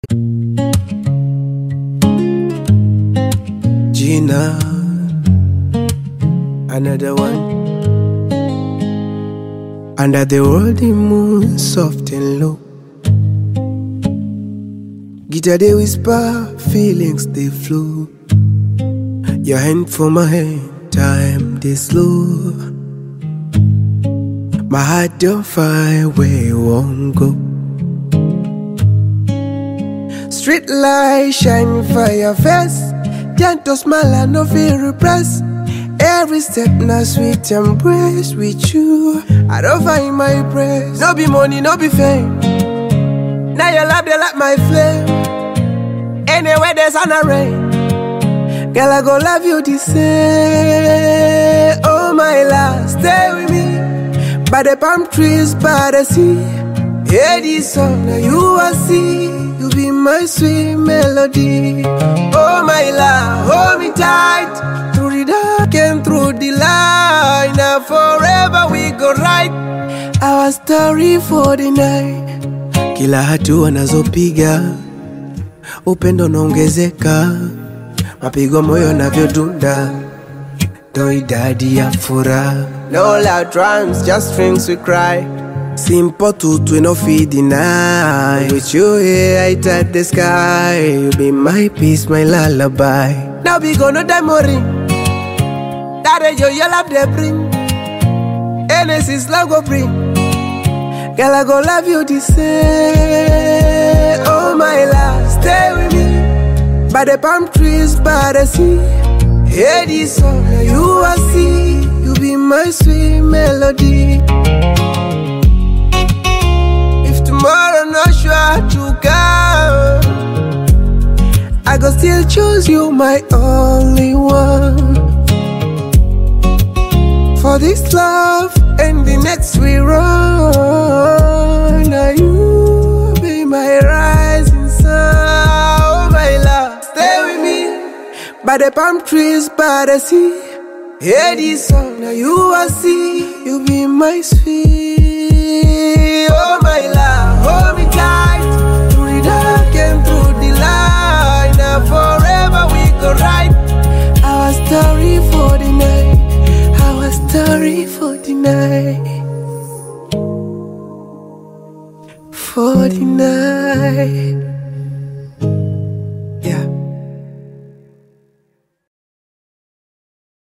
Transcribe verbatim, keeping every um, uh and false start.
Gina, another one. Under the worldly moon, soft and low. Guitar they whisper, feelings they flow. Your hand for my hand, time they slow. My heart don't find where you won't go. Street light shine for your face. Gentle smile and no fear repress. Every step now sweet embrace with you. I don't find my praise. No be money, no be fame. Now your love they like my flame. Anywhere there's sun or rain, girl I go love you the same. Oh my love, stay with me by the palm trees, by the sea. Hear this song, now you I see. You be my sweet melody. Oh my love, hold me tight through the dark and through the light. Now forever we go right. Our story for the night. Kila hatua nazopiga upendo naongezeka, mapigo moyo navyodunda, ndo idadi ya furaha. No loud drums, just strings we cry. Simple truth we no fit deny. With you here I touch the sky. You be my peace, my lullaby. Now we gonna die more ring. That is your love they bring. Genesis love go bring. Girl I go love you the same. Oh my love, stay with me by the palm trees, by the sea. Hear this song, now you I see. You be my sweet melody. If tomorrow not sure to come, I go still choose you, my only one. For this love and the next we run, now you be my rising sun. Oh my love, stay with me by the palm trees, by the sea. Hear this song, now you I see. You be my sweet. Oh my love, hold me tight through the dark and through the light. Now forever we go right. Our story for the night. Our story for the night. For the night.